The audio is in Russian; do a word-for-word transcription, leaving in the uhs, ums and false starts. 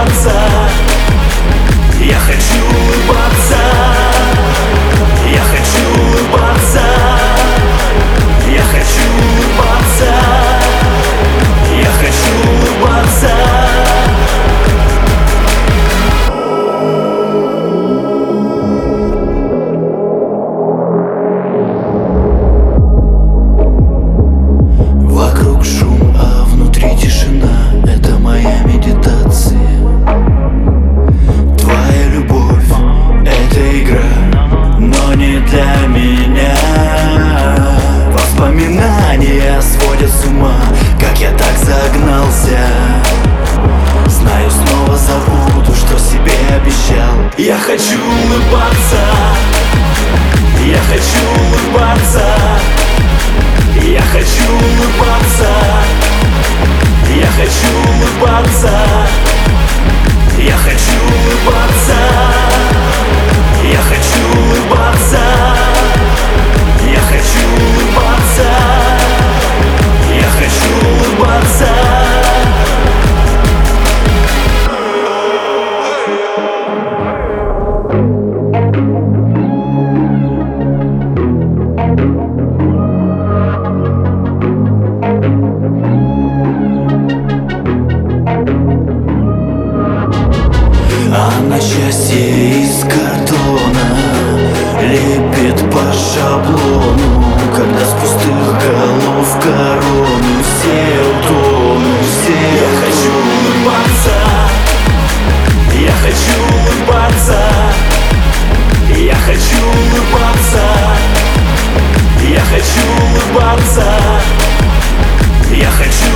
улыбаться. Я хочу улыбаться. Я хочу улыбаться. Я хочу улыбаться. Я хочу улыбаться. Вокруг шум, а внутри тишина. Это моя медитация. Твоя любовь — это игра, но не для меня. Воспоминания сводят с ума, как я так загнался. Знаю, снова забуду, что себе обещал. Я хочу улыбаться. Я хочу улыбаться. Я хочу улыбаться. Я хочу улыбаться. Я хочу улыбаться. Я хочу улыбаться. Я хочу улыбаться. Я хочу улыбаться. Она счастье из картона лепит по шаблону, когда с пустых голов корону все утонут, все. Я хочу улыбаться. Я хочу улыбаться. Я хочу улыбаться. Я хочу улыбаться. Я хочу